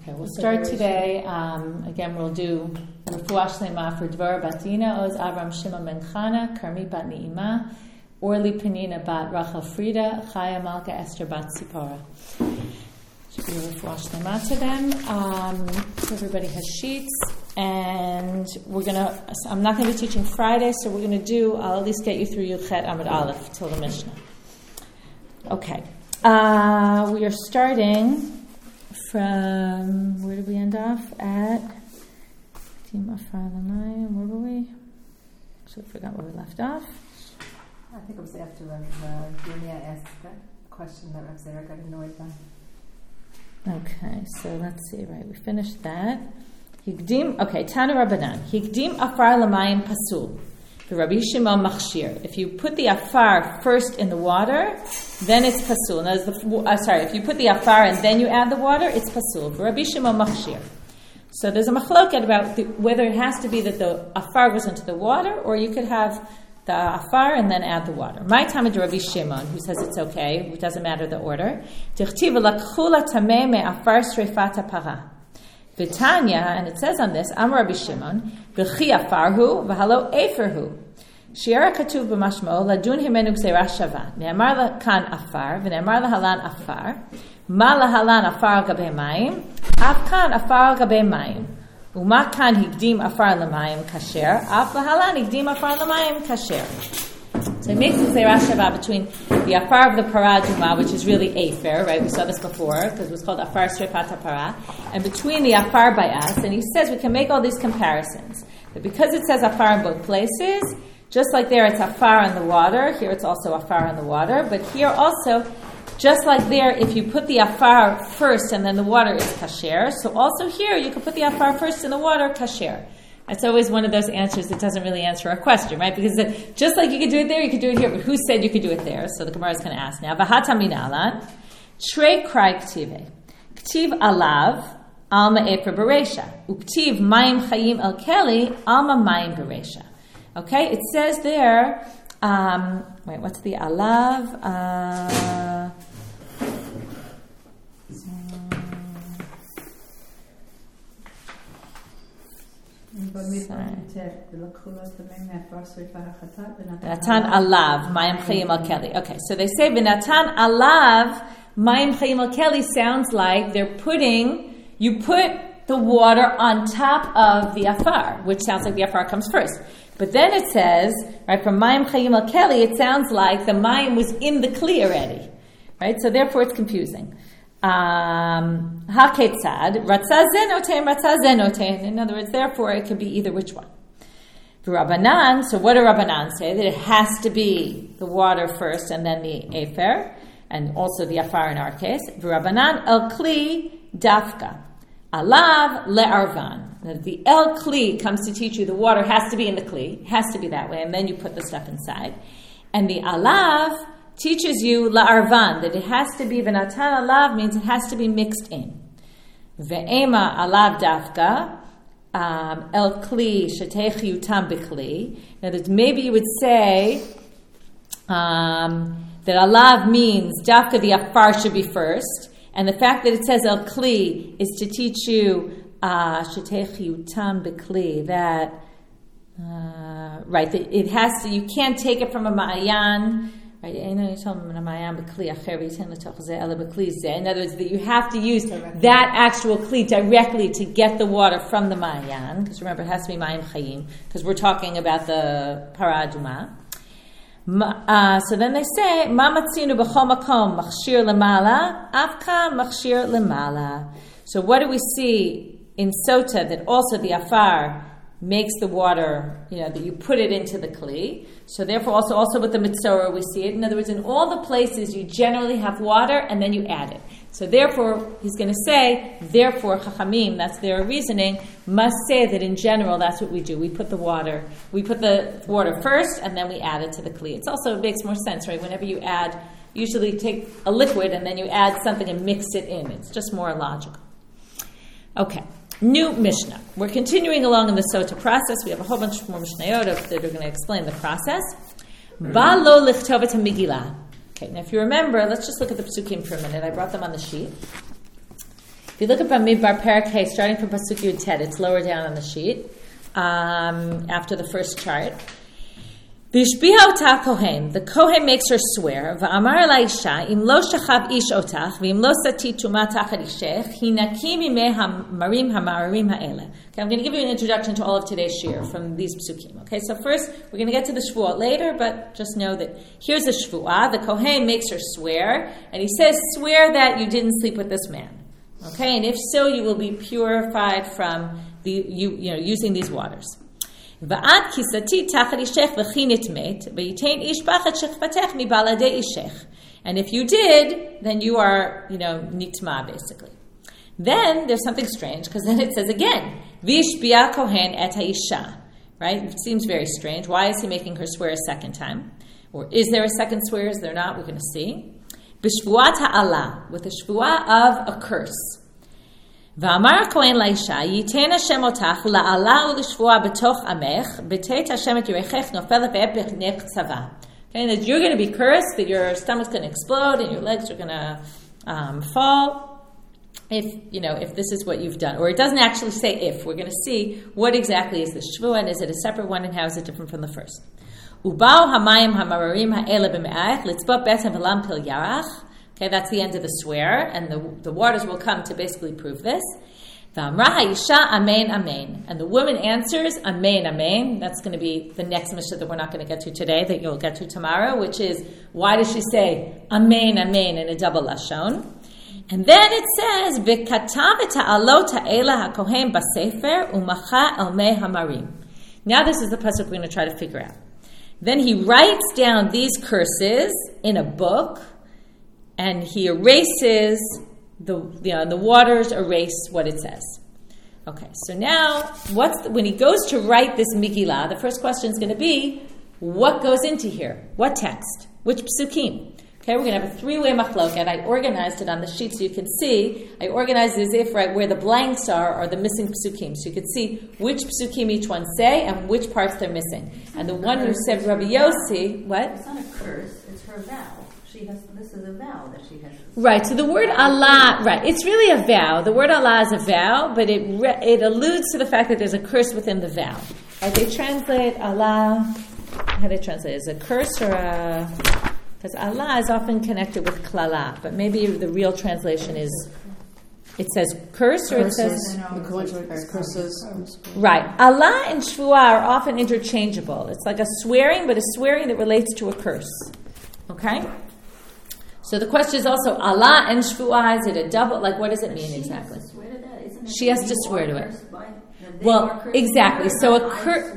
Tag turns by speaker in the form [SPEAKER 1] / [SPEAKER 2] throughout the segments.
[SPEAKER 1] Okay, we'll start today. Again, we'll do Refuah Shlema for Dvar Bat Dina, Oz Avram Shimon Ben Chana, Karmit Bat Ni'ima, Orly Penina Bat Rachel Frida, Chaya Malka Esther Bat Sipora. Should be Refuah Shlema to them. So everybody has sheets, and I'm not going to be teaching Friday, so we're going to I'll at least get you through Yud Amud Aleph till the Mishnah. Okay. We are starting from, where did we end off? At where were we? Actually, I forgot where we left off.
[SPEAKER 2] I think it was after Dunia asked that question that Rav Zera got annoyed by.
[SPEAKER 1] Okay, so let's see, right, we finished that. Tana Rabbanan. Higdim afar lamayim pasul. The Rabbi Shimon machshir. If you put the afar first in the water, then it's pasul. If you put the afar and then you add the water, it's pasul. Rabbi Shimon machshir. So there's a machloket about whether it has to be that the afar goes into the water, or you could have the afar and then add the water. My time is Rabbi Shimon, who says it's okay. It doesn't matter the order. Tichtiv lakchula tameh me afar sreifat para. Vitanya, and it says on this, Amar Rabbi Shimon, v'chi afarhu v'halo eferhu. Shiara katuv b'mashmo ladun himenu gzeira shava. Ne'amar kan afar v'ne'amar lahalan afar. Ma lahalan afar gabe mayim. Af kan afar gabe mayim. Uma kan higdim afar lamayim kasher. Af lahalan higdim afar lamayim kasher. So it makes a gzeira shava between the afar of the para duma, which is really afer, right? We saw this before because it was called afar sreifat para, and between the afar by us. And he says we can make all these comparisons. But because it says afar in both places, just like there it's afar in the water, here it's also afar in the water. But here also, just like there, if you put the afar first and then the water is kasher, so also here you can put the afar first in the water, kasher. That's always one of those answers that doesn't really answer a question, right? Because just like you could do it there, you could do it here. But who said you could do it there? So the Gemara is going to ask now. V'hata minalan, shrei krai k'tive. K'tiv alav, alma efer beresha. Uk'tiv mayim chayim el keli, alma mayim beresha. Okay, it says there, what's the alav? Natan alav mayim chayim al keli. Okay, so they say v'natan alav mayim chayim al keli sounds like you put the water on top of the afar, which sounds like the afar comes first. But then it says, right, from mayim chayim al keli, it sounds like the mayim was in the kli already, right? So therefore, it's confusing. Haketzad, ratzah zenotein, ratzah zenotein. In other words, therefore, it could be either which one. Rabbanan, so what do Rabbanan say? That it has to be the water first and then the efer, and also the afar in our case. Rabbanan el kli dafka, alav le'arvan. The el kli comes to teach you the water has to be in the kli, it has to be that way, and then you put the stuff inside. And the alav teaches you la'arvan, that it has to be, v'natan alav means it has to be mixed in. Ve'ema alav dafka, el kli shetech yutam b'kli. Now that maybe you would say that alav means dafka, the afar should be first, and the fact that it says el kli is to teach you shetech yutam b'kli, that right, that it has to, you can't take it from a ma'ayan. Right? In other words, that you have to use that actual kli directly to get the water from the ma'ayan. Because remember, it has to be mayim chayim, because we're talking about the para aduma. So then they say, Ma matzinu b'chol makom machshir lemala, afkan machshir lemala. So what do we see in Sota that also the afar makes the water, that you put it into the kli. So therefore also with the mitzorah we see it. In other words, in all the places you generally have water and then you add it. So therefore, he's going to say, therefore Chachamim, that's their reasoning, must say that in general that's what we do. We put the water first and then we add it to the kli. It makes more sense, right? Whenever you add, usually take a liquid and then you add something and mix it in. It's just more logical. Okay. New Mishnah. We're continuing along in the Sota process. We have a whole bunch more Mishnayot that are going to explain the process. Ba lo lichtov et Megillah. Okay, now if you remember, let's just look at the Psukim for a minute. I brought them on the sheet. you look at Bamidbar Perek Hey, starting from Pasuk Yud Tet, it's lower down on the sheet, after the first chart. V'ishbiha otah kohen, the kohen makes her swear. V'amar la'isha, im lo shachav ish otach, v'im lo sati tuma tachad ishech, hinaki mimeh hamarim ha'ma'arim ha'ele. Okay, I'm going to give you an introduction to all of today's shir from these psukim. Okay, so first, we're going to get to the shvuot later, but just know that here's the shvuah. The kohen makes her swear, and he says, swear that you didn't sleep with this man. Okay, and if so, you will be purified from using these waters. Va'ad kisati tachad ishech v'chinit met, v'yitain ish bachat shechvatech mibaladei ishech. And if you did, then you are, nitma, basically. Then there's something strange, because then it says again, v'ishbia kohen et ha'isha. Right? It seems very strange. Why is he making her swear a second time? Or is there a second swear? Is there not? We're going to see. B'shvuat ha'ala, with a shvuah of a curse. V'amar kohen la'isha, yiten Hashem otach la'ala u'l'shvuah b'toch amech, b'teit Hashem et yerechech nofel ve'epech nechtzava. Okay, and that you're going to be cursed, that your stomach's going to explode and your legs are going to fall. If this is what you've done. Or it doesn't actually say if. We're going to see what exactly is the shvuah, and is it a separate one, and how is it different from the first. Ubao hamayim hamararim ha'ele b'me'ach litzbot betem v'lam pil yarach. Okay, that's the end of the swear, and the waters will come to basically prove this. V'amra ha'isha amen amen. And the woman answers amen amen. That's going to be the next mishnah that we're not going to get to today, that you'll get to tomorrow, which is, why does she say amen amen in a double lashon? And then it says, v'katav et ha'alot ha'ela ha'kohen b'sefer u'macha el mei hamarim. Now this is the pasuk we're going to try to figure out. Then he writes down these curses in a book, and he erases the waters erase what it says. Okay, so now when he goes to write this Megillah, the first question is going to be, what goes into here? What text? Which psukim? Okay, we're going to have a three-way machloket. I organized it on the sheet so you can see. I organized it as if where the blanks are the missing psukim. So you can see which psukim each one say and which parts they're missing. And the one who said Rabbi Yossi, what?
[SPEAKER 3] It's not a curse, it's her vow. This is a vow that she has.
[SPEAKER 1] Right, so the word Allah, right, it's really a vow. The word Allah is a vow, but it alludes to the fact that there's a curse within the vow. Right, they translate Allah, how do they translate it? Is it a curse or a... Because Allah is often connected with klala, but maybe the real translation is, it says curse or it says...
[SPEAKER 2] Curses.
[SPEAKER 1] Right. Allah and shvuah are often interchangeable. It's like a swearing, but a swearing that relates to a curse. Okay? So the question is also, Allah and shvuah, is it a double? Like, what does it mean exactly? She has to swear to it. Well, exactly. So a curse...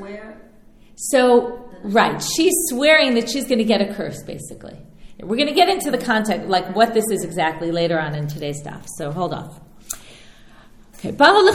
[SPEAKER 1] Right, she's swearing that she's going to get a curse, basically. We're going to get into the context, like what this is exactly later on in today's daf. So hold off. Okay,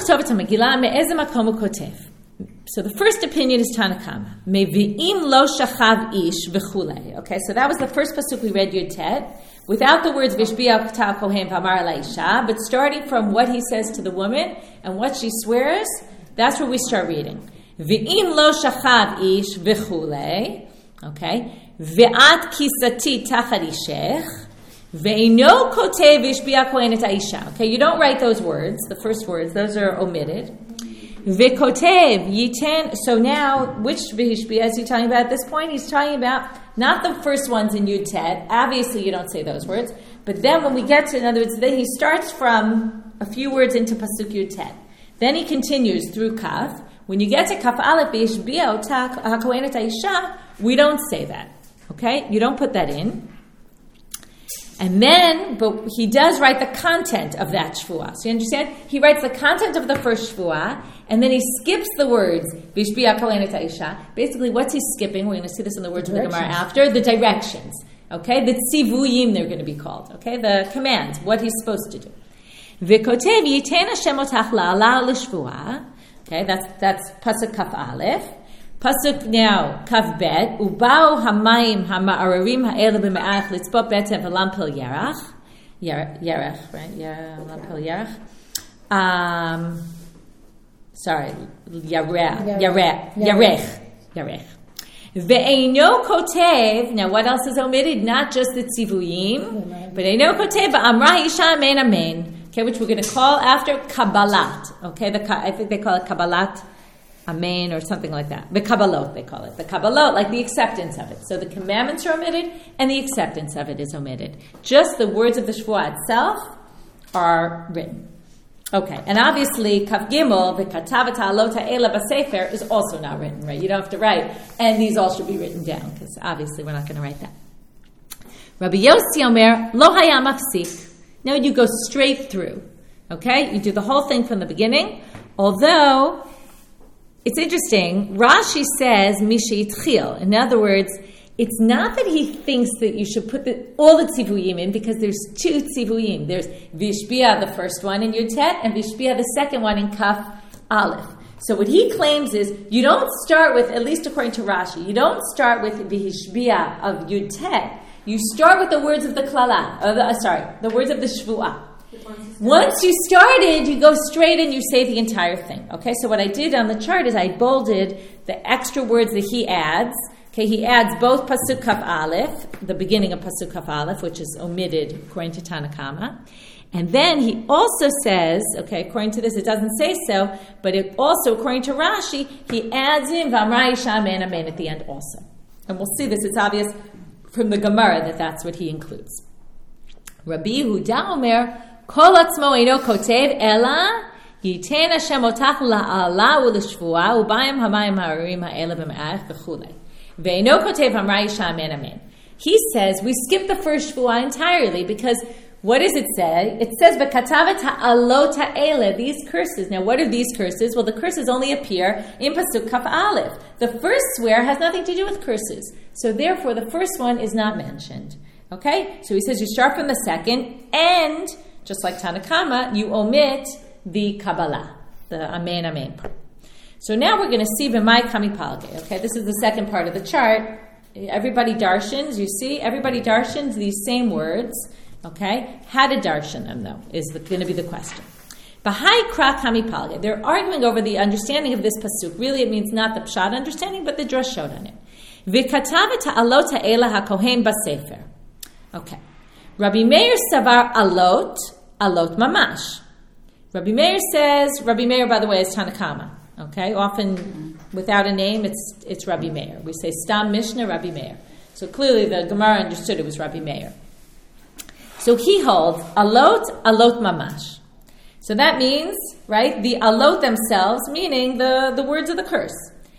[SPEAKER 1] so the first opinion is Tanakama. Mevi'im lo shachav ish v'chulei. Okay, so that was the first pasuk we read, Yud Tet, without the words v'shbiya k'tav kohen v'amar la'isha, but starting from what he says to the woman and what she swears, that's where we start reading. V'im lo shachav ish v'chulei, okay, ve'at kisati tachad ishech, ve'ino kotev ishbiya kohen et ha'isha. Okay, you don't write those words, the first words, those are omitted. Ve'kotev yiten, so now, which v'ishbiya is he talking about at this point? He's talking about not the first ones in Yud Tet, obviously you don't say those words, but then when we get to, in other words, then he starts from a few words into Pasuk Yud Tet. Then he continues through Kaf. When you get to Kaf Aleph, V'yishbiya otach hakohen et ha'isha, we don't say that. Okay? You don't put that in. And then, but he does write the content of that shvuah. So you understand? He writes the content of the first shvuah, and then he skips the words, V'yishbiya kohen et ha'isha. Basically, what's he skipping? We're going to see this in the words of the Gemara after. The directions. Okay? The tzivuyim, they're going to be called. Okay? The commands, what he's supposed to do. V'kotev yiten Hashem otach la'ala l'shvuah. Okay, that's pasuk Kaf Aleph. Pasuk now Kaf Bet. Ubao hamayim hama'ararim ha'ele b'me'ach litzbot betem v'lam pil yarach. Yarech, right? Lam pil yarach. Yarech. Ve'eino kotev. Now, what else is omitted? Not just the tzivuyim, but eino kotev ba'amra isha amen amen. okay, which we're going to call after Kabbalat. Okay, I think they call it Kabbalat Amen or something like that. The Kabbalot, they call it. The Kabbalot, like the acceptance of it. So the commandments are omitted and the acceptance of it is omitted. Just the words of the Shvuah itself are written. Okay, and obviously Kaf Gimel, the Katav Ta'alot Ha'ela B'Sefer is also not written, right? You don't have to write. And these all should be written down because obviously we're not going to write that. Rabbi Yossi Omer, Lo Haya Mafsik. No, you go straight through. Okay? You do the whole thing from the beginning. Although, it's interesting, Rashi says, Misha Yitchil. In other words, it's not that he thinks that you should put all the tzivuyim in, because there's two tzivuyim. There's Vishbia, the first one in Yud Tet, and Vishbia, the second one in Kaf Aleph. So what he claims is, you don't start with, at least according to Rashi, you don't start with Vishbia of Yud Tet. You start with the words of the Klala, the words of the Shvuah. Once you started, you go straight and you say the entire thing. Okay, so what I did on the chart is I bolded the extra words that he adds. Okay, he adds both Pasuk Kaf Aleph, the beginning of Pasuk Kaf Aleph, which is omitted according to Tanakama. And then he also says, okay, according to this, it doesn't say so, but it also, according to Rashi, he adds in V'amra Isha Amen Amen at the end also. And we'll see this, it's obvious from the Gemara that that's what he includes. Rabbi Yehuda Omer, Kol atzmo eino kotev ela yiten Hashem otach la'ala u'l'shvuah u'bayim hamayim ha'arim ha'ela b'me'ach v'chulei ve'eino kotev amra Isha amen amen. He says we skip the first shvuah entirely because what does it say? It says v'katavet ha'alot ha'ela, these curses. Now what are these curses? Well, the curses only appear in Pasuk Kaf Aleph. The first swear has nothing to do with curses. So therefore the first one is not mentioned. Okay? So he says you start from the second, and just like Tanakama, you omit the Kabbalah, the Amen Amen part. So now we're going to see V'mai Kami Palge. Okay, this is the second part of the chart. Everybody darshans, you see? Everybody darshans these same words. Okay? How to darshan them, though, is going to be the question. Bahai Kra Kami Palge. They're arguing over the understanding of this pasuk. Really, it means not the pshat understanding, but the drashot on it. V'katav ta'alot ha'ela ha'kohen b'sefer. Okay. Rabbi Meir savar alot mamash. Rabbi Meir says, Rabbi Meir, by the way, is Tanakama. Okay, often without a name, it's Rabbi Meir. We say Stam Mishnah, Rabbi Meir. So clearly the Gemara understood it was Rabbi Meir. So he holds alot mamash. So that means, right, the alot themselves, meaning the words of the curse.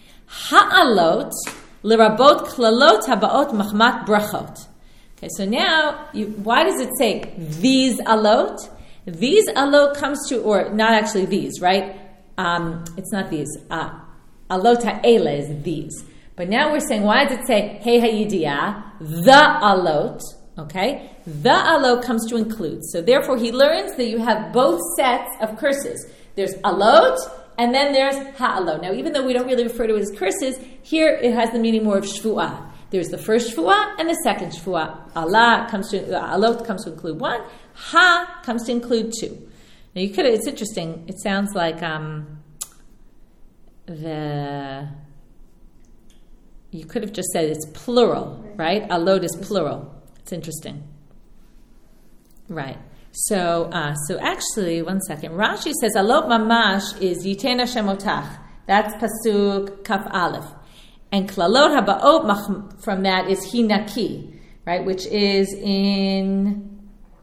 [SPEAKER 1] Ha'alot lirabot klalot habaot machmat brachot. Okay, so now, why does it say these alot? These alot comes to, or not actually these, right? It's not these. Alot ha'ela is these. But now we're saying, why does it say hey ha'yidiyah, the alot? Okay, the alot comes to include. So therefore, he learns that you have both sets of curses. There's alot, and then there's ha'alot. Now, even though we don't really refer to it as curses, here it has the meaning more of shvuah. There's the first shvuah and the second shvuah. Alot comes to include one. Ha comes to include two. Now it's interesting. It sounds like you could have just said it's plural, right? Alot is plural. It's interesting. Right. So actually, one second. Rashi says alot mamash is Yiten Hashem otach. That's pasuk Kaf Aleph. And klalot haba'ot from that is hinaki, right? Which is in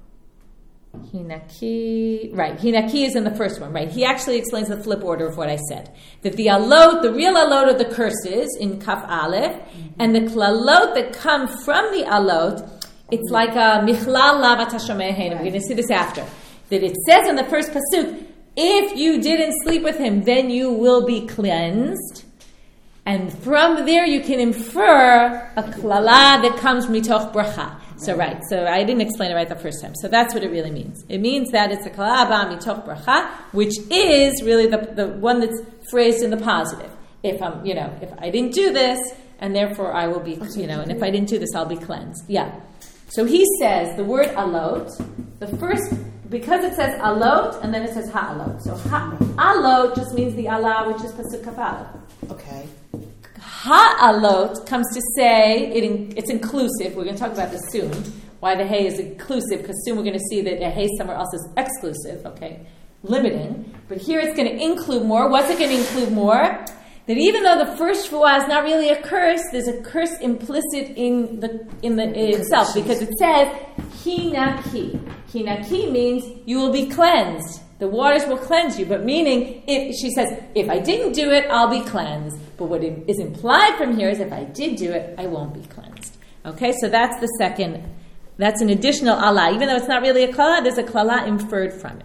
[SPEAKER 1] hinaki. Right, hinaki is in the first one, right? He actually explains the flip order of what I said. That the alot, the real alot of the curses in Kaf Aleph, and the klalot that come from the alot, it's like a michlal lavat hashamehen. We're going to see this after. That it says in the first pasuk, if you didn't sleep with him, then you will be cleansed. And from there you can infer a klala that comes mitoch bracha. So right, so I didn't explain it right the first time. So that's what it really means. It means that it's a klala ba mitoch bracha, which is really the one that's phrased in the positive. If I didn't do this, and therefore I will be, and if I didn't do this, I'll be cleansed. Yeah. So he says the word alot, the first, because it says alot, and then it says ha'alot. So alot just means the Allah, which is pasuk Kaf Aleph.
[SPEAKER 4] Okay.
[SPEAKER 1] Ha'alot comes to say, it's inclusive, we're going to talk about this soon. why the hay is inclusive, because soon we're going to see that a hay somewhere else is exclusive, okay, limiting. But here it's going to include more. What's it going to include more? That even though the first shvuah is not really a curse, there's a curse implicit in itself, because it says hinaki. Hinaki means you will be cleansed. The waters will cleanse you, but meaning, she says, if I didn't do it, I'll be cleansed. But what is implied from here is if I did do it, I won't be cleansed. Okay, so that's the second, that's an additional Allah. Even though it's not really a klala, there's a klala inferred from it.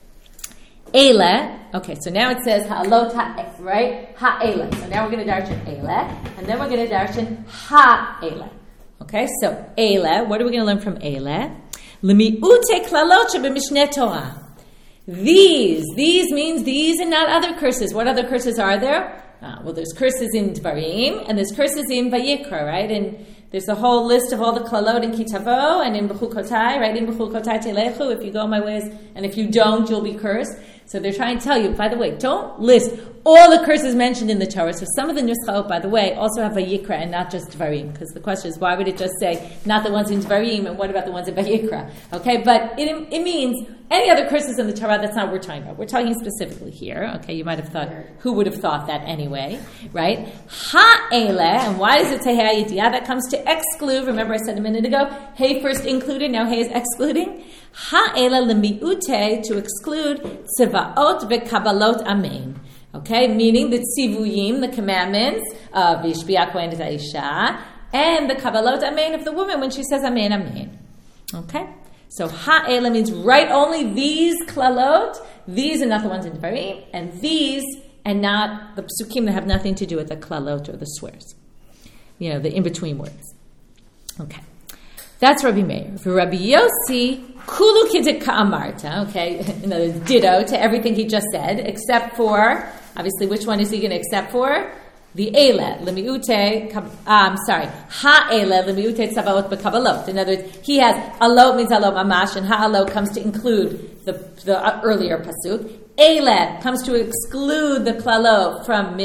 [SPEAKER 1] Eile, okay, so now it says ha'alot ha'ef, right? Ha'eile. So now we're going to darshan eile, and then we're going to darshan ha'eile. Okay, so eile, what are we going to learn from eile? L'mi'ute klalot shebemishneh Torah. These means these and not other curses. What other curses are there? Well, there's curses in Dvarim, and there's curses in Vayikra, right? And there's a whole list of all the klalot in Kitavo, and in Bechukotai, right? In Bechukotai telechu, if you go my ways, and if you don't, you'll be cursed. So they're trying to tell you, by the way, don't list all the curses mentioned in the Torah. So some of the Nuschaot, by the way, also have Vayikra and not just Dvarim, because the question is, why would it just say not the ones in Dvarim, and what about the ones in Vayikra? Okay, but it means any other curses in the Torah, that's not what we're talking about. We're talking specifically here. Okay, you might have thought, who would have thought that anyway, right? Ha'ele, and why does it say ha'yidiyah? That comes to exclude. Remember I said a minute ago, hey first included, now hey is excluding. Ha'ele lemi'ute, to exclude tzivaot ve'kabalot amen. Okay, meaning the tzivuyim, the commandments of Yishbiya Kohen Isha, and the kabalot amen of the woman when she says amen, amen. Okay? So ha'ela means right only these klalot, these are not the ones in Dvarim, and these and not the psukim that have nothing to do with the klalot or the swears. You know, the in-between words. Okay. That's Rabbi Meir. For Rabbi Yossi, kulu kidek ka'amarta, okay, another ditto to everything he just said, except for, obviously, which one is he going to accept for? The eile, lemiute, ha'eile, lemiute tzavaot b'kabalot. In other words, he has, alot means alot mamash, and ha'alot comes to include the earlier pasuk. Eile comes to exclude the klalot from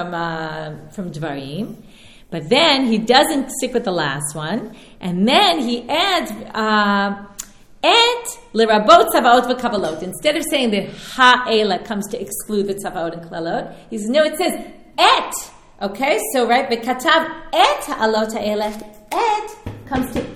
[SPEAKER 1] Dvarim. But then he doesn't stick with the last one, and then he adds, et lerabot tzavaot v'kabalot. Instead of saying that ha'eile comes to exclude the tzavaot and klalot, he says, no, it says et. Okay, so right, v'katav et ha'alot ha'ele. Et comes to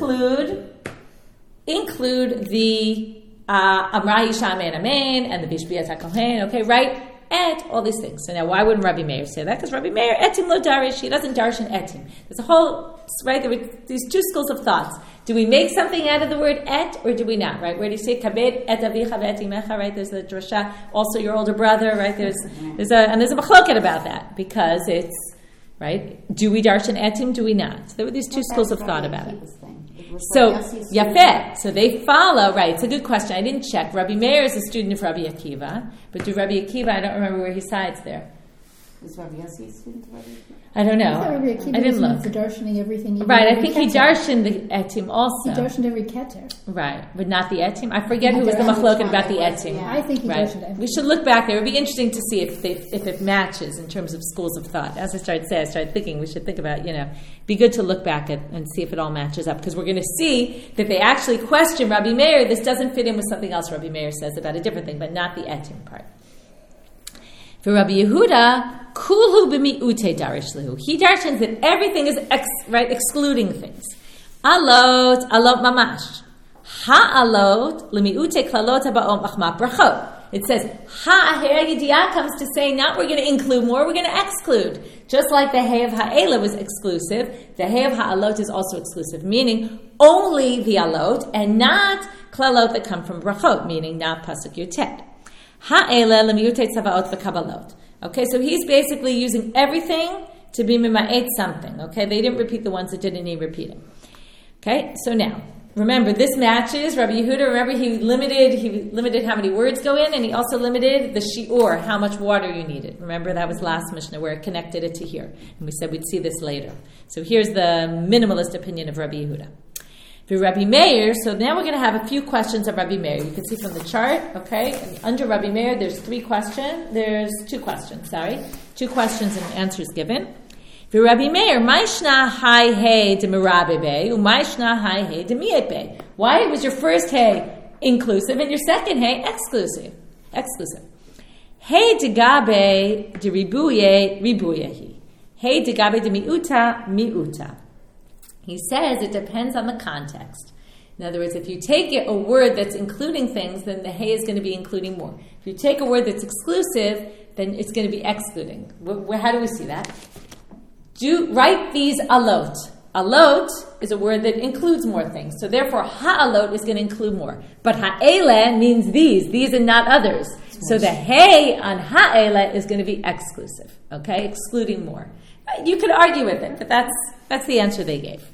[SPEAKER 1] include the Amra Isha Amen Amen and the Bishbiyat HaKohen. Okay, right? Et, all these things. So now, why wouldn't Rabbi Meir say that? Because Rabbi Meir, etim lo darish, he doesn't darshan etim. There's a whole, right, there were these two schools of thoughts. Do we make something out of the word et, or do we not, right? Where do you say, kabed et avicha ve'et imecha, right? There's the drasha, also your older brother, right? There's a machloket about that, because it's, right, do we darshan etim, do we not? So there were these two schools of thought about it. So, Yafeh, so they follow, right, it's a good question, I didn't check. Rabbi Meir is a student of Rabbi Akiva, but do Rabbi Akiva, I don't remember where he sides there.
[SPEAKER 2] Is Rabbi Yossi a student of Rabbi Akiva?
[SPEAKER 1] I don't know. I didn't look.
[SPEAKER 4] For darshaning everything.
[SPEAKER 1] Right, I think he darshaned the etim also.
[SPEAKER 4] He darshaned every keter.
[SPEAKER 1] Right, but not the etim. I forget who was the machloket about the etim.
[SPEAKER 4] Yeah. I think he darshaned everything.
[SPEAKER 1] We should look back there. It would be interesting to see if it matches in terms of schools of thought. As I started thinking, we should think about, be good to look back at and see if it all matches up, because we're going to see that they actually question Rabbi Meir. This doesn't fit in with something else Rabbi Meir says about a different thing, but not the etim part. For Rabbi Yehuda, kulhu b'mi'ute darish lehu. He darshans that everything is excluding things. Alot mamash. Ha'alot l'mi'ute klalot ha'ba'om achma brachot. It says, ha'ahir yidiyah comes to say, not we're going to include more, we're going to exclude. Just like the hay of ha'ela was exclusive, the hay of ha'alot is also exclusive, meaning only the alot and not klalot that come from brachot, meaning not pasuk yutet. Ha'ele lemiute tzavaot v'kabalot. Okay, so he's basically using everything to be mima'et something. Okay, they didn't repeat the ones that didn't need repeating. Okay, so now, remember, this matches Rabbi Yehuda. Remember, he limited how many words go in, and he also limited the shi'ur, how much water you needed. Remember, that was last Mishnah where it connected it to here. And we said we'd see this later. So here's the minimalist opinion of Rabbi Yehuda. For Rabbi Meir, so now we're going to have a few questions of Rabbi Meir. You can see from the chart, okay? And under Rabbi Meir, there's two questions and answers given. Rabbi Meir, Maishna hai hey de mirabebe, umaishna hai hey de miepe. Why was your first hey inclusive and your second hey exclusive? Hey de gabe de ribuye ribuyehi. Hey de gabe de miuta miuta. He says it depends on the context. In other words, if you take a word that's including things, then the hey is going to be including more. If you take a word that's exclusive, then it's going to be excluding. How do we see that? Write these alot. Alot is a word that includes more things. So therefore, ha'alot is going to include more. But ha'ele means these and not others. So the hey on ha'ele is going to be exclusive, okay, excluding more. You could argue with it, but that's the answer they gave.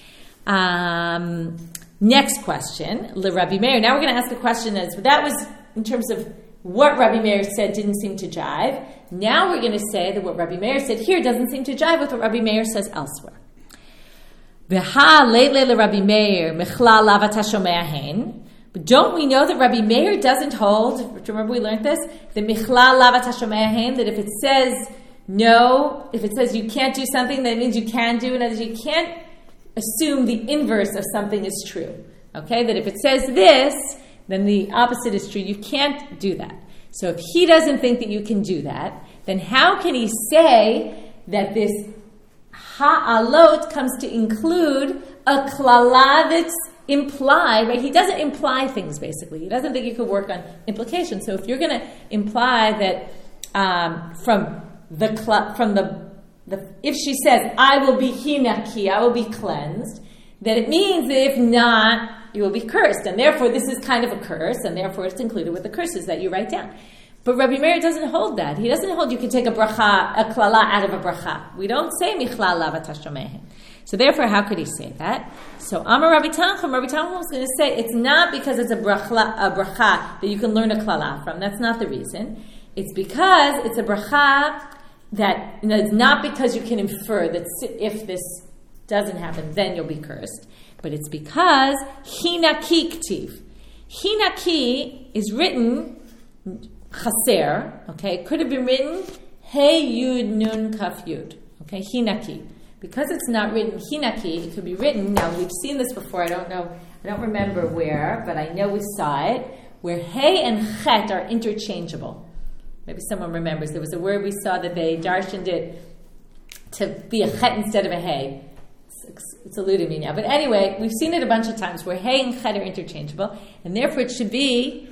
[SPEAKER 1] Next question, Rabbi Meir. Now we're going to ask a question that was in terms of what Rabbi Meir said didn't seem to jive. Now we're going to say that what Rabbi Meir said here doesn't seem to jive with what Rabbi Meir says elsewhere. But don't we know that Rabbi Meir doesn't hold, remember we learned this, the michlal lavat hashomeahen, that if it says no, if it says you can't do something, that means you can do, and you can't assume the inverse of something is true. Okay, that if it says this, then the opposite is true. You can't do that. So if he doesn't think that you can do that, then how can he say that this ha'alot comes to include a klala that's implied, right? He doesn't imply things, basically. He doesn't think you could work on implication. So if you're going to imply that if she says, I will be hinaki, I will be cleansed, then it means that if not, you will be cursed. And therefore, this is kind of a curse, and therefore it's included with the curses that you write down. But Rabbi Meir doesn't hold that. He doesn't hold you can take a bracha, a klala out of a bracha. We don't say michlal lavat hashomeahen. So therefore, how could he say that? So Amar Rabbi Tanchum was going to say it's not because it's a bracha that you can learn a klala from. That's not the reason. It's because it's a bracha that, it's not because you can infer that if this doesn't happen, then you'll be cursed. But it's because hinaki ktiv. Hinaki is written chaser, okay? It could have been written hey yud nun kaf yud, okay? Hinaki. Because it's not written hinaki, it could be written, now we've seen this before, I don't remember where, but I know we saw it, where hey and chet are interchangeable. Maybe someone remembers. There was a word we saw that they darshaned it to be a chet instead of a hey. It's eluding me now. But anyway, we've seen it a bunch of times where hey and chet are interchangeable, and therefore it should be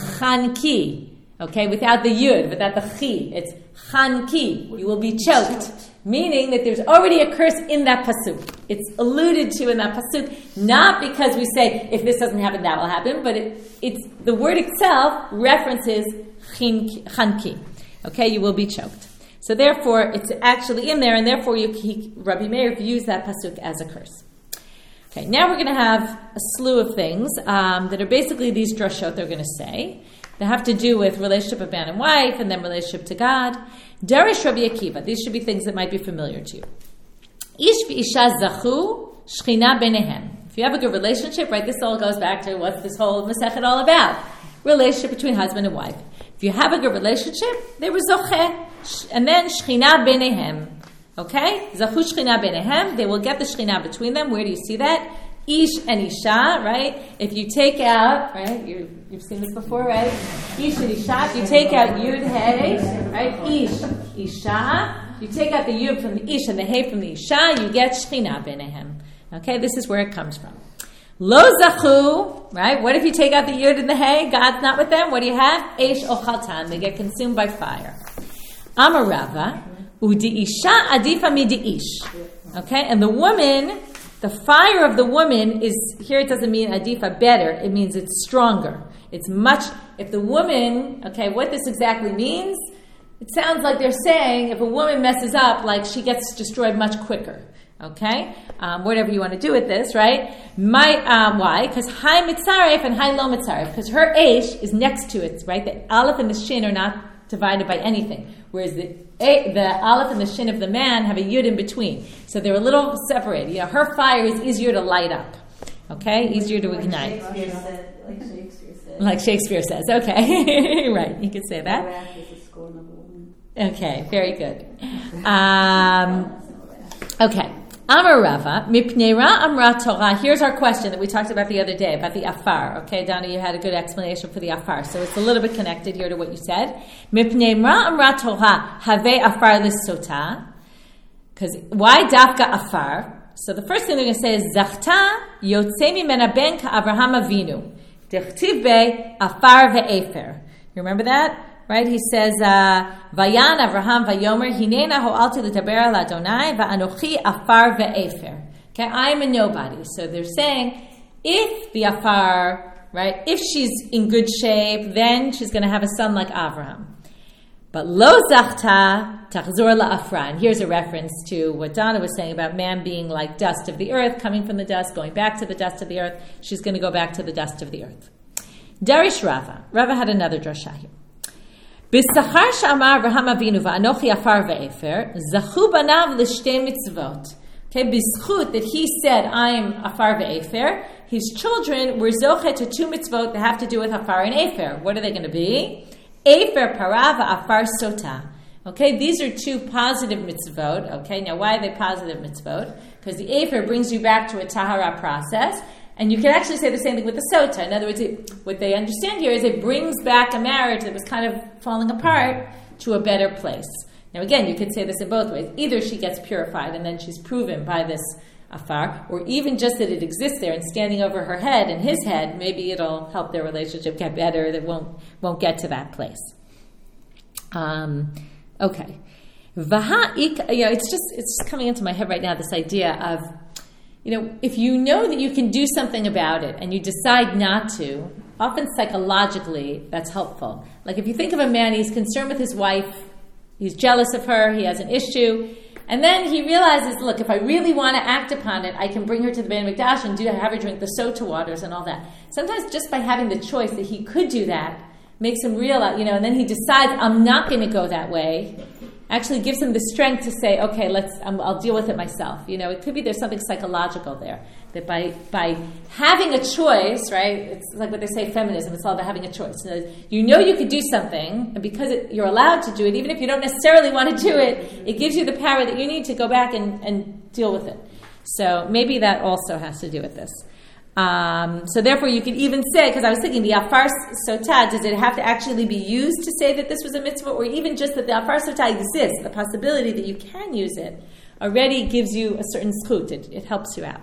[SPEAKER 1] chanki, okay, without the yud, without the chi. It's chanki. You will be choked. Meaning that there's already a curse in that pasuk. It's alluded to in that pasuk, not because we say, if this doesn't happen, that will happen, but it's the word itself references chanki. Okay, you will be choked. So therefore, it's actually in there, and therefore Rabbi Meir views that pasuk as a curse. Okay, now we're going to have a slew of things that are basically these drashot they're going to say. They have to do with relationship of man and wife, and then relationship to God. Derish Rabbi Akiva. These should be things that might be familiar to you. Ish v'isha zachu shchina benehem. If you have a good relationship, right, this all goes back to what's this whole Masechet all about. Relationship between husband and wife. If you have a good relationship, they were zocheh. And then shchina benehem. Okay? Zachu shchina benehem. They will get the shchina between them. Where do you see that? Ish and Isha, right? If you take out, right? You've seen this before, right? Ish and Isha. If you take out Yud, Hey, right? Ish, Isha. You take out the Yud from the Ish and the Hey from the Isha, you get Shechina Benehem. Okay, this is where it comes from. Lo Zachu, right? What if you take out the Yud and the Hey? God's not with them. What do you have? Eish Ochaltan. They get consumed by fire. Amarava, Udi Isha Adifa Midi Ish. Okay, and the woman, the fire of the woman is, here it doesn't mean adifa better, it means it's stronger. It's much, if the woman, okay, what this exactly means, it sounds like they're saying if a woman messes up, like she gets destroyed much quicker. Okay? Whatever you want to do with this, right? Why? Because high mitzaref and high low mitzaref, because her eish is next to it, right? The aleph and the shin are not divided by anything. Whereas the aleph and the shin of the man have a yud in between. So they're a little separated. Her fire is easier to light up. Okay? Easier to ignite. Like Shakespeare says. Okay. Right. You could say that. Okay. Very good. Okay. Amar Rava, Mipnei Ra Amra Torah. Here's our question that we talked about the other day, about the afar. Okay, Donna, you had a good explanation for the afar. So it's a little bit connected here to what you said. Mipnei Ra Amra Torah, Have afar lissota. Because why dafka afar? So the first thing they're going to say is, Zachta yotze mimena ben ka'Avraham Avinu. Dichtiv be afar ve'efer. You remember that? Right? He says, Vayan Avraham vayomer hinena ho'alti l'daber al Adonai va'anochi afar ve'efer. Okay, I'm a nobody. So they're saying, if the afar, right, if she's in good shape, then she's going to have a son like Avraham. But lo zachta tachzor la'afra. And here's a reference to what Donna was saying about man being like dust of the earth, coming from the dust, going back to the dust of the earth. She's going to go back to the dust of the earth. Darish Rava. Rava had another drasha here. B'sachar she'amar Avraham Avinu va'anochi afar ve'efer, zachu banav l'shtei mitzvot. Okay, b'zchut that he said, I'm afar ve'efer, his children were zochet to 2 mitzvot that have to do with afar and efer. What are they going to be? Efer para va'afar sota. Okay, these are 2 positive mitzvot. Okay, now why are they positive mitzvot? Because the efer brings you back to a tahara process. And you can actually say the same thing with the sota. In other words, what they understand here is it brings back a marriage that was kind of falling apart to a better place. Now again, you could say this in both ways. Either she gets purified and then she's proven by this afar, or even just that it exists there and standing over her head and his head, maybe it'll help their relationship get better, that won't get to that place. Okay. It's coming into my head right now, this idea of, if you know that you can do something about it and you decide not to, often psychologically that's helpful. Like if you think of a man, he's concerned with his wife, he's jealous of her, he has an issue, and then he realizes, look, if I really want to act upon it, I can bring her to the Beit HaMikdash and have her drink the sota waters and all that. Sometimes just by having the choice that he could do that makes him realize, and then he decides, I'm not going to go that way, actually gives him the strength to say, okay, I'll deal with it myself. It could be there's something psychological there. That by having a choice, right, it's like what they say, feminism, it's all about having a choice. You could do something, and because you're allowed to do it, even if you don't necessarily want to do it, it gives you the power that you need to go back and deal with it. So maybe that also has to do with this. So therefore you could even say, because I was thinking the afar sota, does it have to actually be used to say that this was a mitzvah, or even just that the afar sota exists, the possibility that you can use it already gives you a certain zchut, it helps you out.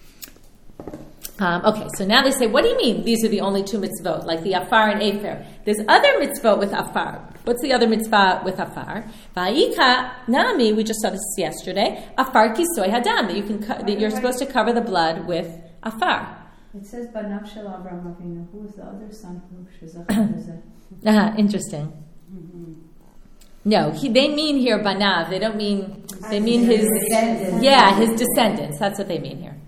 [SPEAKER 1] Okay, so now they say, what do you mean these are the only 2 mitzvot, like the afar and efer? There's other mitzvot with afar. What's the other mitzvah with afar? Va'ika nami, we just saw this yesterday, afar kisoy hadam, that you're supposed to cover the blood with afar.
[SPEAKER 3] It says banav shel Avraham Avinu. Who was the other son who shezach?
[SPEAKER 1] Interesting. Mm-hmm. No, they mean here banav. They don't mean. They mean his descendants. Yeah, his descendants. That's what they mean here.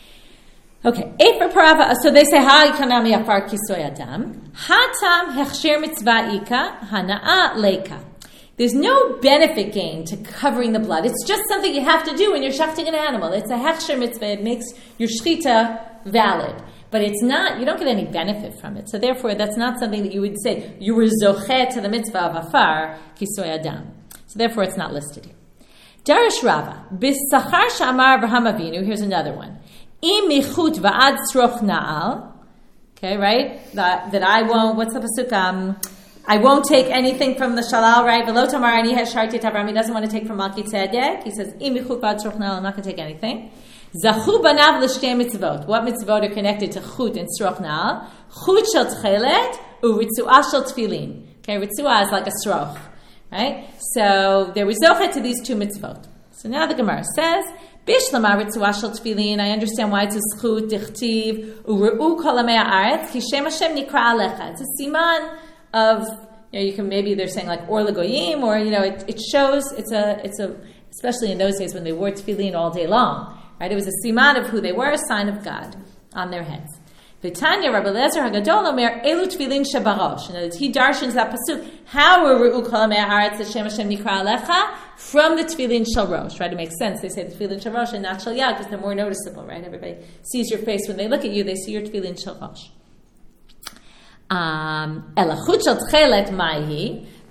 [SPEAKER 1] Okay, Efer Parava. So they say ha ikanami afar kisoy adam. Hatam hechsher mitzvah ika hana'a leika. There's no benefit gain to covering the blood. It's just something you have to do when you're shechting an animal. It's a hechsher mitzvah. It makes your shechita valid. But it's not, you don't get any benefit from it. So therefore, that's not something that you would say, you were zochet to the mitzvah of afar, kisoy adam. So therefore, it's not listed here. Darish Rava, B'sachar sha'amar Avraham Avinu, here's another one. Im michut va'ad sroch na'al. Okay, right? That I won't, what's the pasuk? I won't take anything from the shalal, right? V'lo tamar ani hesharti tavram. He doesn't want to take from Malki Tzedek. He says, Im michut va'ad sroch na'al, I'm not going to take anything. Zachu banav l'shtei mitzvot. What mitzvot are connected to chut and sroch na'al? Chut shel tchelet u'ritzuah shel tefillin. Okay, ritzuah is like a sroch, right? So there was zochet to these 2 mitzvot. So now the Gemara says, Bishlama ritzuah shel tefillin. I understand why it's a zchut dichtiv u're'u kol amei ha'aretz ki shem Hashem nikra alecha. It's a siman of, you can maybe they're saying like or legoyim, or it shows it's a especially in those days when they wore tefillin all day long. Right? It was a siman of who they were, a sign of God on their heads. V'tanya Rabbi Eliezer Hagadol Omer Elu Tefillin Shebarosh. In other words, he darshans that pasuk. How are Re'u Kol Amei Haaretz Hashem Hashem Nikra Alecha from the Tefillin Shel Rosh? Right? It makes sense. They say the Tefillin Shel Rosh and not Shel Yad because they're more noticeable. Right? Everybody sees your face when they look at you. They see your Tefillin Shel Rosh. Elachut Shel Tchelet Maihi.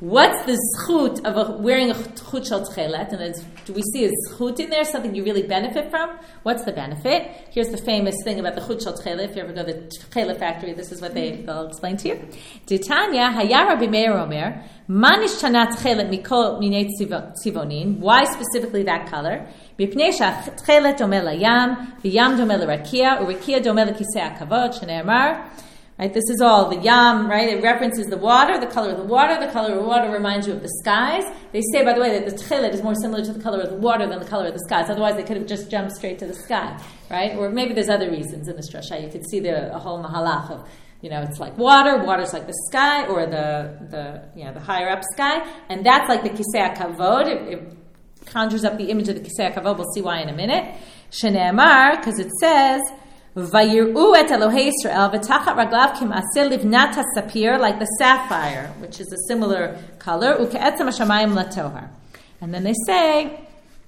[SPEAKER 1] What's the zchut of wearing a chut shel tchelet? And do we see a zchut in there, something you really benefit from? What's the benefit? Here's the famous thing about the chut shel tchelet. If you ever go to the tchelet factory, this is what they'll explain to you. Ditanya Haya Rabbi Meir Omer, Ma nishtana tchelet mikol minei tzivonin. Why specifically that color? Mipnei she'tchelet domeh layam, v'yam domeh l'rakia, u'rakia domeh l'kisei hakavod, shene'emar. Right, this is all the yam, right? It references the water, the color of the water. The color of the water reminds you of the skies. They say, by the way, that the tchelet is more similar to the color of the water than the color of the skies. Otherwise, they could have just jumped straight to the sky, right? Or maybe there's other reasons in this drasha. You could see a whole mahalach of, it's like water's like the sky, or the higher up sky, and that's like the kisei hakavod. It conjures up the image of the kisei hakavod. We'll see why in a minute. Shene'emar, because it says, Vayir'u et Elohei Yisrael v'tachat raglav kim'aseh livnat hasapir, like the sapphire, which is a similar color. Uke'etzem hashamayim latohar. And then they say,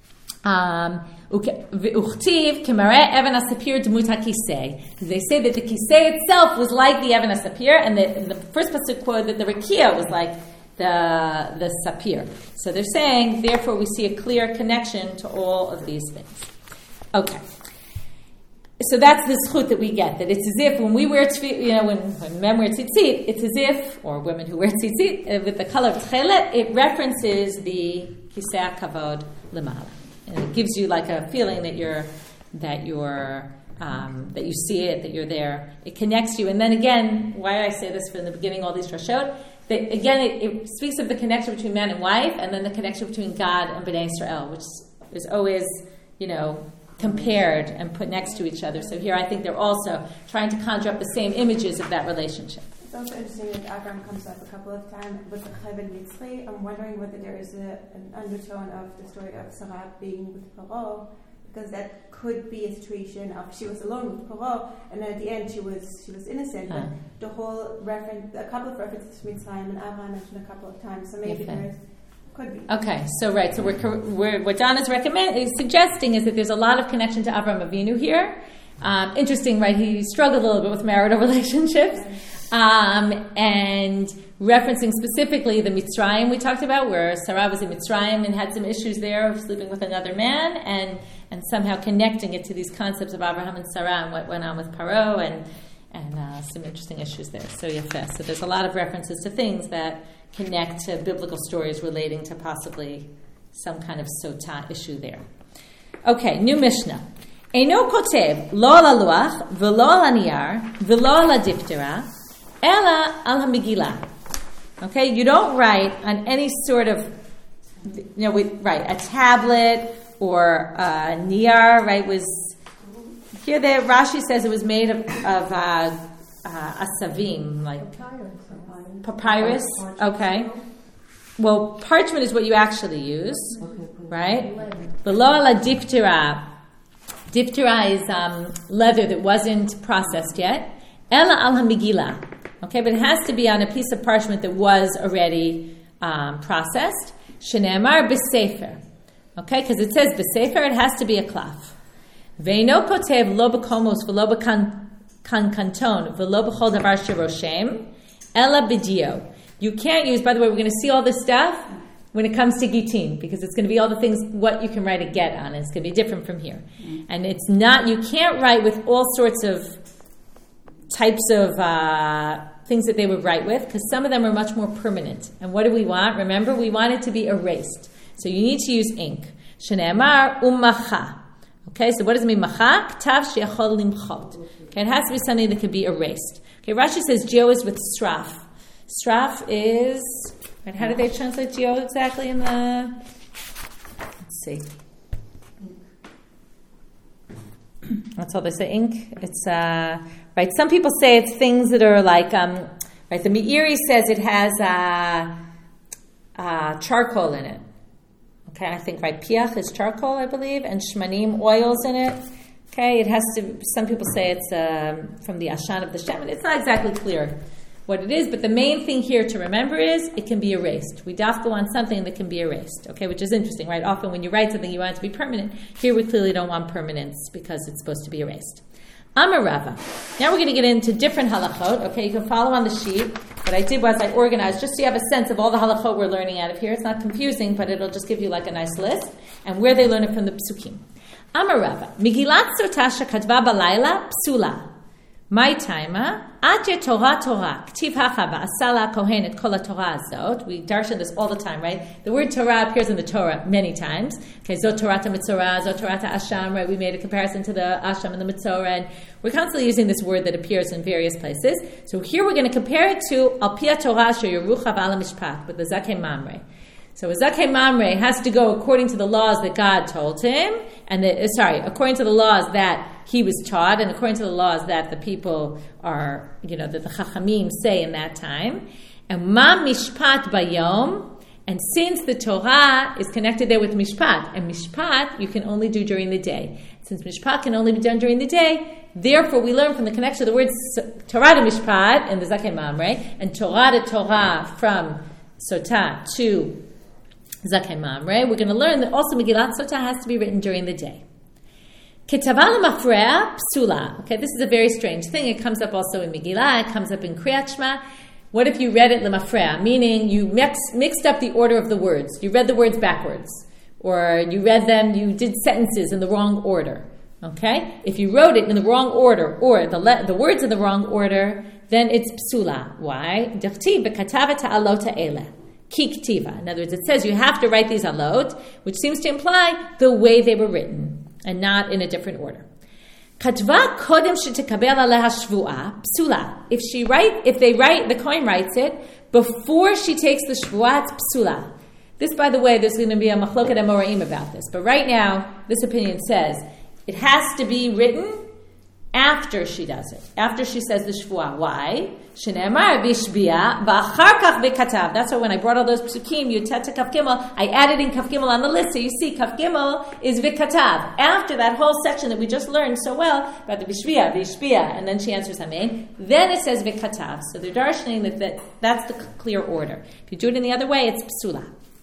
[SPEAKER 1] Uchtiv kimareh even hasapir demut hakisei. They say that the kisei itself was like the even hasapir, and the first pasuk quoted that the rakia was like the sapir. So they're saying, therefore, we see a clear connection to all of these things. Okay. So that's the zchut that we get, that it's as if when we wear when men wear tzitzit, it's as if, or women who wear tzitzit, with the color of tchelet, it references the kisei hakavod lemala. And it gives you like a feeling that you see it, that you're there. It connects you. And then again, why I say this from the beginning, all these drashot, that again, it speaks of the connection between man and wife, and then the connection between God and Bnei Israel, which is always, compared and put next to each other. So here I think they're also trying to conjure up the same images of that relationship.
[SPEAKER 3] It's also interesting that Avram comes up a couple of times with the Cheved Mitzri. I'm wondering whether there is an undertone of the story of Sarah being with Paro, because that could be a situation of she was alone with Paro, and then at the end she was innocent. But the whole reference, a couple of references to Mitzrayim and Avram mentioned a couple of times, so maybe there is.
[SPEAKER 1] Okay, so we're what Don is suggesting is that there's a lot of connection to Avraham Avinu here. Interesting, right? He struggled a little bit with marital relationships, and referencing specifically the Mitzrayim we talked about, where Sarah was in Mitzrayim and had some issues there of sleeping with another man, and somehow connecting it to these concepts of Abraham and Sarah and what went on with Paro and some interesting issues there. So yafeh. So there's a lot of references to things that connect to biblical stories relating to possibly some kind of sotah issue there. Okay, new Mishnah. Eino kotev lo al haluach v'lo al haniyar v'lo al hadiftera ela al hamegillah. Okay, you don't write on any sort of, a tablet or a niyar, right? Here the Rashi says it was made of asavim, like papyrus. Okay. Well, parchment is what you actually use, right? Below ala diphthera. Diphthera is leather that wasn't processed yet. Ela al hamegillah. Okay, but it has to be on a piece of parchment that was already processed. Shene'emar b'sefer. Okay, because it says b'sefer, it has to be a cloth. Ve'ino kotev lo b'komos v'lo b'kanton v'lo b'chol davar shiroshem ela b'dio. You can't use, by the way, we're going to see all this stuff when it comes to Gittin, because it's going to be all the things, what you can write a get on. It's going to be different from here. And it's not, you can't write with all sorts of types of things that they would write with, because some of them are much more permanent. And what do we want? Remember, we want it to be erased. So you need to use ink. Shene'emar umacha. Okay, so what does it mean? Macha? Ktav she'achol limchot. Okay, it has to be something that could be erased. Okay, Rashi says geo is with straf. Straf is, right, how do they translate geo exactly in the, let's see. That's all they say, ink. It's, right, some people say it's things that are like, right, the Meiri says it has charcoal in it. Okay, I think, right, piach is charcoal, I believe, and shmanim, oils in it. Okay, it has to, some people say it's from the ashan of the shemen. It's not exactly clear what it is, but the main thing here to remember is it can be erased. We dafka want something that can be erased, okay, which is interesting, right? Often when you write something, you want it to be permanent. Here we clearly don't want permanence because it's supposed to be erased. Amar Rava. Now we're going to get into different halachot. Okay, you can follow on the sheet. What I did was I organized, just so you have a sense of all the halachot we're learning out of here. It's not confusing, but it'll just give you like a nice list, and where they learn it from the psukim. Amar Rava, Megillat Sotah shekatva balayla psula. My timer, Atya Torah Torah, Ktiv Hacha V'asala Kohen et Kol HaTorah Azot. We darshan this all the time, right? The word Torah appears in the Torah many times. Okay, Zot Torah Mitzorah, Zot Torah Asham, right? We made a comparison to the Asham and the Mitzorah, and we're constantly using this word that appears in various places. So here we're going to compare it to Al Pia Torah Sheyerucha V'ala Mishpat, with the Zakei Mamre. So a Zakei Mamre has to go according to the laws that God told him, and according to the laws that he was taught, and according to the laws that the people are, that the Chachamim say in that time. And Ma Mishpat Bayom, and since the Torah is connected there with Mishpat, and Mishpat you can only do during the day. Since Mishpat can only be done during the day, therefore we learn from the connection of the words Torah to Mishpat in the Zakei Mamre, and Torah to Torah from Sotah to Zakei Mamre, we're going to learn that also Megillat Sotah has to be written during the day. Ketava l'mafreya psula. Okay, this is a very strange thing. It comes up also in Megillah. It comes up in Kriyat Shema. What if you read it l'mafreya, meaning you mixed up the order of the words? You read the words backwards, or you did sentences in the wrong order. Okay, if you wrote it in the wrong order, or the words in the wrong order, then it's psula. Why? D'chtiv b'katav ta'alot ha'eleh. Kiktiva. In other words, it says you have to write these alot, which seems to imply the way they were written, and not in a different order. Katva kodem shetekabel aleha shvuah psula. If the Kohen writes it before she takes the shvuah, it's psula. This, by the way, there's going to be a machloket amoraim about this, but right now, this opinion says it has to be written after she does it, after she says the shvuah. Why? Shene'emar v'ishbia v'achar kach v'katav. That's why when I brought all those psukim, Yutet to Kaf Gimel, I added in Kaf Gimel on the list. So you see, Kaf Gimel is v'katav. After that whole section that we just learned so well about the v'ishbia, and then she answers amen. Then it says v'katav. So they're darshaning that's the clear order. If you do it in the other way, it's psula.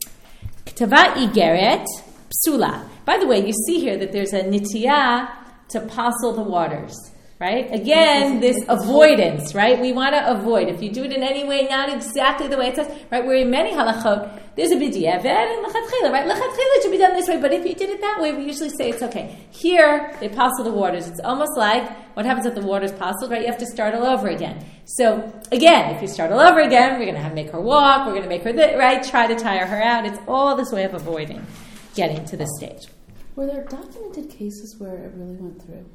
[SPEAKER 1] Ktava igeret psula. By the way, you see here that there's a nitiyah to passel the waters, right? Again, this avoidance, right? We want to avoid. If you do it in any way, not exactly the way it says, right? Where in many halachot, there's a b'diavad and l'chatchila, right? L'chatchila should be done this way, but if you did it that way, we usually say it's okay. Here, they passel the waters. It's almost like what happens if the water's passeled, right? You have to start all over again. So, again, if you start all over again, we're going to make her walk, we're going to make her, right? Try to tire her out. It's all this way of avoiding getting to this stage.
[SPEAKER 5] Were there documented cases where it really went through?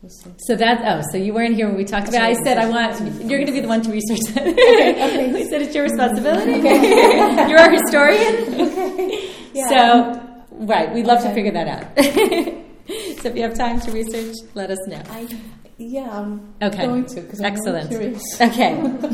[SPEAKER 1] So you weren't here when we talked about it. I said, you're going to be the one to research that.
[SPEAKER 5] Okay.
[SPEAKER 1] We said it's your responsibility. Okay. You're our historian.
[SPEAKER 5] Okay. Yeah.
[SPEAKER 1] So, right, we'd love to figure that out. So if you have time to research, let us know.
[SPEAKER 5] I'm
[SPEAKER 1] okay.
[SPEAKER 5] going to, because I'm really curious.
[SPEAKER 1] Okay.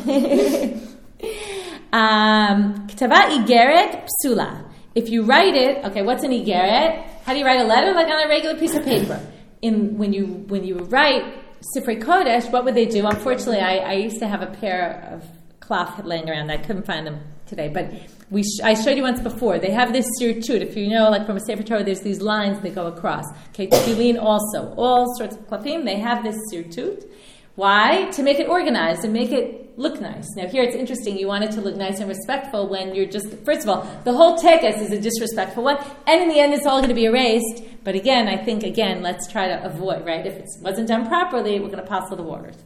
[SPEAKER 1] Ktava igeret psula. If you write it, okay, what's an igeret? How do you write a letter? Like on a regular piece of paper. When you write Sifrei Kodesh, what would they do? Unfortunately, I used to have a pair of cloth laying around. I couldn't find them today, but I showed you once before. They have this sirtut. If you know, like from a Sefer Torah, there's these lines that go across. Okay, tefillin also. All sorts of klafim, they have this sirtut. Why? To make it organized and make it look nice. Now here it's interesting, you want it to look nice and respectful when you're just, first of all, the whole tekes is a disrespectful one, and in the end it's all going to be erased. But again, I think, let's try to avoid, right? If it wasn't done properly, we're going to passel the waters.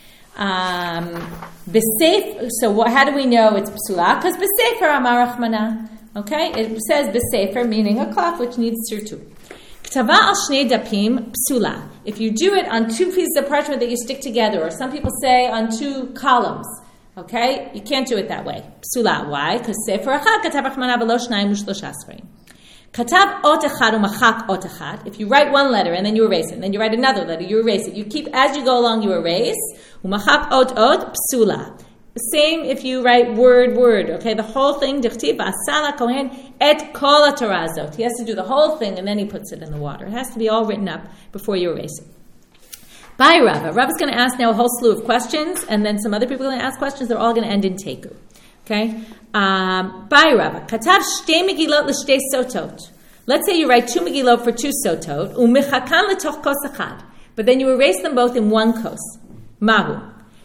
[SPEAKER 1] So how do we know it's psula? Because b'sefer amar Rachmana. Okay? It says b'sefer, meaning a cloth which needs sirtut. Ktava al shnei dapim psula. If you do it on two pieces of parchment that you stick together, or some people say on two columns, okay? You can't do it that way. Psula. Why? Because sefer achad katav Rachmana v'lo shnayim u'shlosha sfarim. Katav ot echad u'machak ot echad. If you write one letter and then you erase it, and then you write another letter, you erase it. You keep, as you go along, you erase. U'machak ot psula. The same if you write word, okay? The whole thing, dichtiv asala kohen et kol haTorah azot. He has to do the whole thing and then he puts it in the water. It has to be all written up before you erase it. Bye, Rava. Rava's going to ask now a whole slew of questions, and then some other people are going to ask questions. They're all going to end in teku. Okay? Bye, Rava. Katav shtei megilot l'shtei sotot. Let's say you write 2 megilot for 2 sotot, u'mechakan l'toch kos achad. But then you erase them both in one kos. Mahu.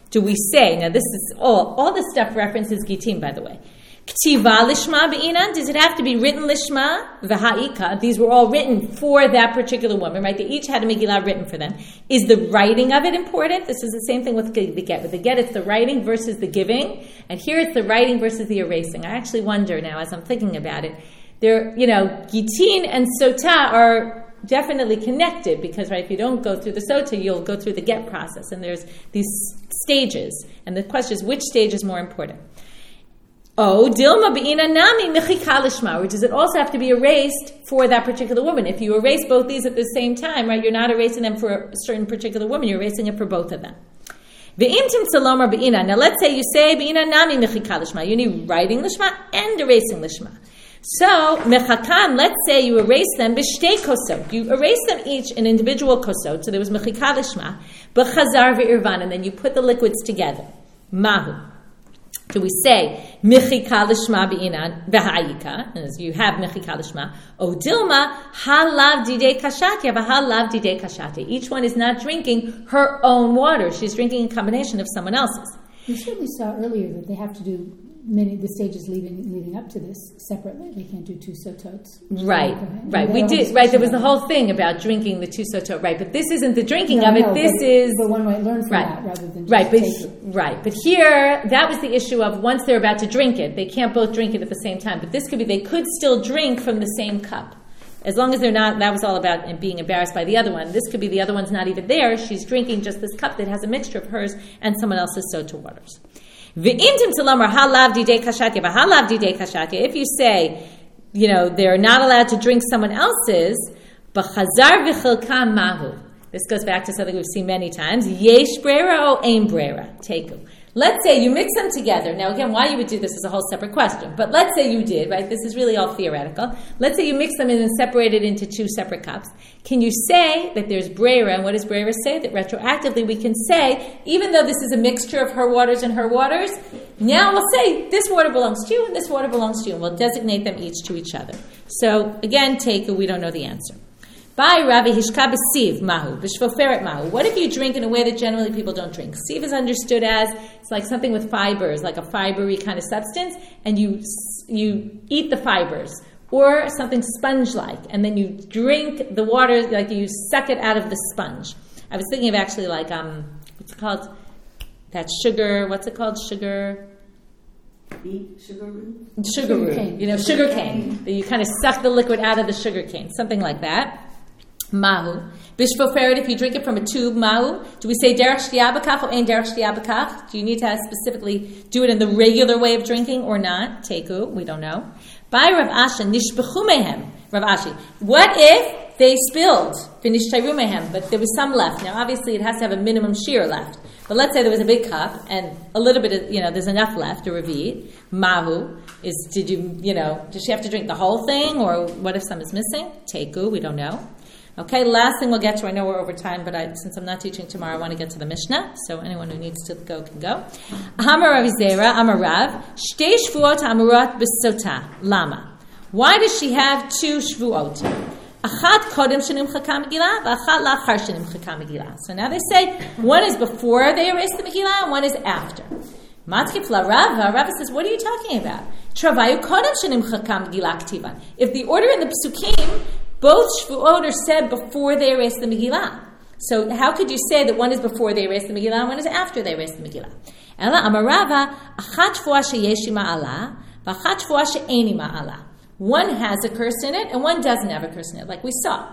[SPEAKER 1] do we say, now this is all this stuff references Gitim, by the way. Ktiva lishma be'inan, does it have to be written lishma? V'ha'ika, these were all written for that particular woman, right? They each had a Megillah written for them. Is the writing of it important? This is the same thing with the get. With the get, it's the writing versus the giving. And here it's the writing versus the erasing. I actually wonder now, as I'm thinking about it, Gitin and Sota are definitely connected because, right, if you don't go through the Sota, you'll go through the get process. And there's these stages. And the question is, which stage is more important? Oh, Dilma be'ina nami mechika lishma, or does it also have to be erased for that particular woman? If you erase both these at the same time, right, you're not erasing them for a certain particular woman, you're erasing it for both of them. Ve'imtim salomar be'ina. Now let's say you say be'ina nami mechika lishma. You need writing lishma and erasing lishma. So, mechakan, let's say you erase them b'shtei kosot. You erase them each in individual kosot, so there was mechika lishma, b'chazar ve'irvan, and then you put the liquids together. Mahu. Do we say mechika lishma be'inan v'ha'ika, as you have mechika lishma, o dilma halav didei kashatya v'halav didei kashatya. Each one is not drinking her own water; she's drinking a combination of someone else's.
[SPEAKER 4] We certainly saw earlier that they have to do the stages leading up to this separately. They can't do two sotots.
[SPEAKER 1] Right. We did. Right. There was the whole thing about drinking the two sotot. Right. But this isn't the drinking of it. But
[SPEAKER 4] one might learn from that rather than just
[SPEAKER 1] take it. But here, that was the issue of once they're about to drink it, they can't both drink it at the same time. But this could be, they could still drink from the same cup. As long as they're not, that was all about being embarrassed by the other one. This could be the other one's not even there. She's drinking just this cup that has a mixture of hers and someone else's soto waters. If you say, they're not allowed to drink someone else's, this goes back to something we've seen many times. Yesh brera o ein brera. Teku. Let's say you mix them together. Now again, why you would do this is a whole separate question. But let's say you did, right? This is really all theoretical. Let's say you mix them in and separate it into two separate cups. Can you say that there's brera? And what does brera say? That retroactively we can say, even though this is a mixture of her waters and her waters, now we'll say this water belongs to you and this water belongs to you. And we'll designate them each to each other. So again, Teku, we don't know the answer. By Ravi Hishka b'siv mahu, b'shvoferet mahu. What if you drink in a way that generally people don't drink? Sieve is understood as, it's like something with fibers, like a fibery kind of substance, and you eat the fibers, or something sponge-like, and then you drink the water, like you suck it out of the sponge. I was thinking of actually like, what's it called? That sugar, what's it called? Sugar root? Sugar root. Sugar cane. You kind of suck the liquid out of the sugar cane, something like that. Mahu. Bishvoferet, if you drink it from a tube, mahu. Do we say derech shtiya b'kach or ein derech shtiya b'kach? Do you need to specifically do it in the regular way of drinking or not? Teku, we don't know. By Rav Ashi, nishbechu mehem. Rav Ashi, what if they spilled? V'nishtayru mehem, but there was some left. Now obviously it has to have a minimum shear left. But let's say there was a big cup and a little bit of, there's enough left, a revi'it. Mahu is, does she have to drink the whole thing, or what if some is missing? Teku, we don't know. Okay, last thing we'll get to, I know we're over time, but since I'm not teaching tomorrow, I want to get to the Mishnah, so anyone who needs to go can go. Amar Rav Zera, Amar Rav, Shtei Shvuot Amurot B'Sota, Lama. Why does she have two Shvuot? Achat Kodem Shenimchaka Megillah, V'achat Lachar Shenimchaka Megillah. So now they say, one is before they erase the Megillah, and one is after. Matkif la Rava, Rava says, what are you talking about? Travayu Kodem Shenimchaka Megillah K'tivan. If the order in the Psukim, both Shvuot are said before they erase the Megillah. So how could you say that one is before they erase the Megillah and one is after they erase the Megillah? Ela Amarava, Achat Shvuah sheyeshi ma'ala, v'achat Shvuah she'eni ma'ala. One has a curse in it and one doesn't have a curse in it, like we saw.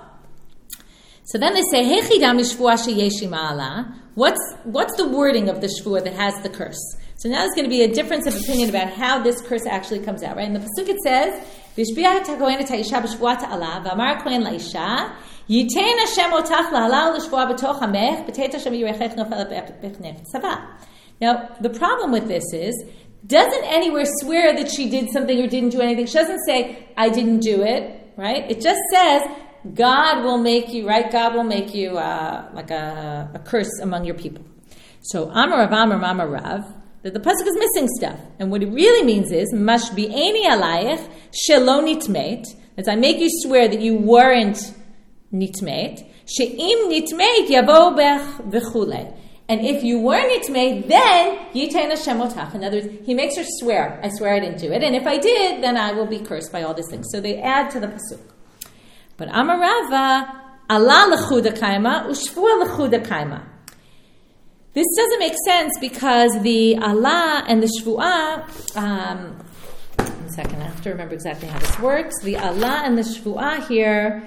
[SPEAKER 1] So then they say, Hechidam Shvuah sheyeshi ma'ala. What's the wording of the Shvuah that has the curse? So now there's going to be a difference of opinion about how this curse actually comes out, right? In the pasuk it says, "V'shbiat hakohen et haisha b'shvuat ha'ala, v'amar kohen la'isha, yitein Hashem otach la'ala u'l'shvuah b'toch hamech, b'teit Hashem yirechech nofel b'chnech tzava." Now, the problem with this is, doesn't anywhere swear that she did something or didn't do anything. She doesn't say, I didn't do it, right? It just says, God will make you, right? God will make you like a curse among your people. So, Amar Rav, Amar Mama Rav, that the pasuk is missing stuff. And what it really means is, Mashbi'eni alayich shelo nitmeit, as I make you swear that you weren't nitmeit, she'im nitmeit yavo bech v'chulei. And if you were nitmei, then Yitain Hashem otach. In other words, he makes her swear, I swear I didn't do it. And if I did, then I will be cursed by all these things. So they add to the pasuk. But Amar Rava, Allah lechuda kaima, ushvua lechuda kaima. This doesn't make sense because the Allah and the shvuah, 1 second, I have to remember exactly how this works. The Allah and the shvuah here,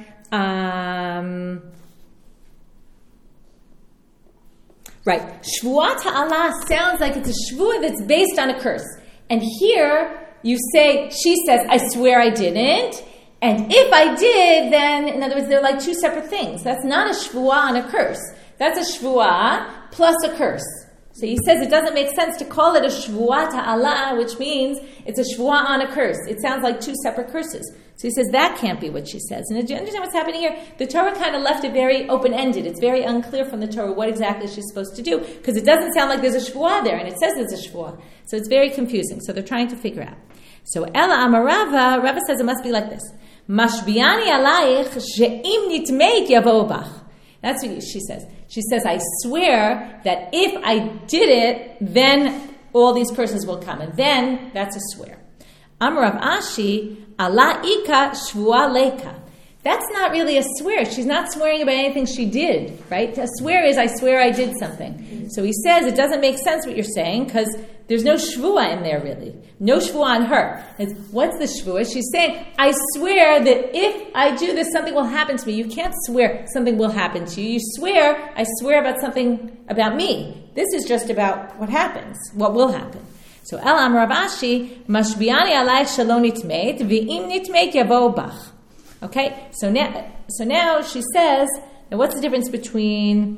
[SPEAKER 1] right, shvuat ha'Allah sounds like it's a shvuah that's based on a curse. And here, you say, she says, I swear I didn't. And if I did, then, in other words, they're like two separate things. That's not a shvuah and a curse. That's a shvuah plus a curse. So he says it doesn't make sense to call it a shvuah ta'ala, which means it's a shvuah on a curse. It sounds like two separate curses. So he says that can't be what she says. And do you understand what's happening here? The Torah kind of left it very open-ended. It's very unclear from the Torah what exactly she's supposed to do, because it doesn't sound like there's a shvuah there, and it says there's a shvuah. So it's very confusing. So they're trying to figure out. So Ela Amarava, Rava says it must be like this. Mashbiani alayich she'im nitmeit yavo bach. That's what she says. She says, I swear that if I did it, then all these curses will come. And then, that's a swear. Amar Rav Ashi, ala ika shvua leka. That's not really a swear. She's not swearing about anything she did, right? A swear is, I swear I did something. So he says, it doesn't make sense what you're saying, because there's no shvua in there, really. No shvua on her. What's the shvua? She's saying, I swear that if I do this, something will happen to me. You can't swear something will happen to you. You swear, I swear about something about me. This is just about what happens, what will happen. So, El Amar Rav Ashi, mashbiani alai shalom nitmeit, v'im nitmeit yavo bach. Okay, so now she says, now what's the difference between,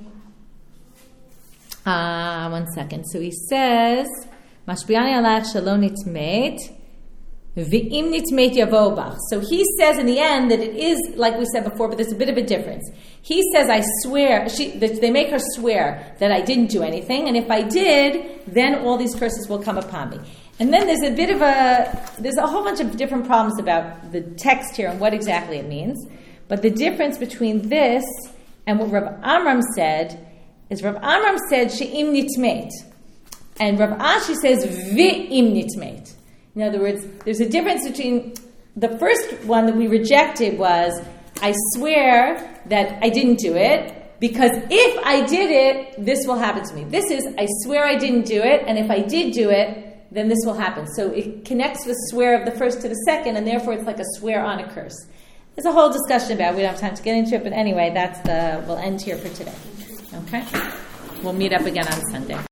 [SPEAKER 1] 1 second. So he says, Mashbiani alach shalom nitmeit, v'im nitmeit yavo bach. So he says in the end that it is, like we said before, but there's a bit of a difference. He says, I swear, they make her swear that I didn't do anything, and if I did, then all these curses will come upon me. And then there's a whole bunch of different problems about the text here and what exactly it means. But the difference between this and what Rav Amram said is Rav Amram said, she'im nitmeit. And Rav Ashi says, v'im nitmeit. In other words, there's a difference between the first one that we rejected was, I swear that I didn't do it, because if I did it, this will happen to me. This is, I swear I didn't do it, and if I did do it, then this will happen. So it connects the swear of the first to the second, and therefore it's like a swear on a curse. There's a whole discussion about it. We don't have time to get into it, but anyway, we'll end here for today. Okay? We'll meet up again on Sunday.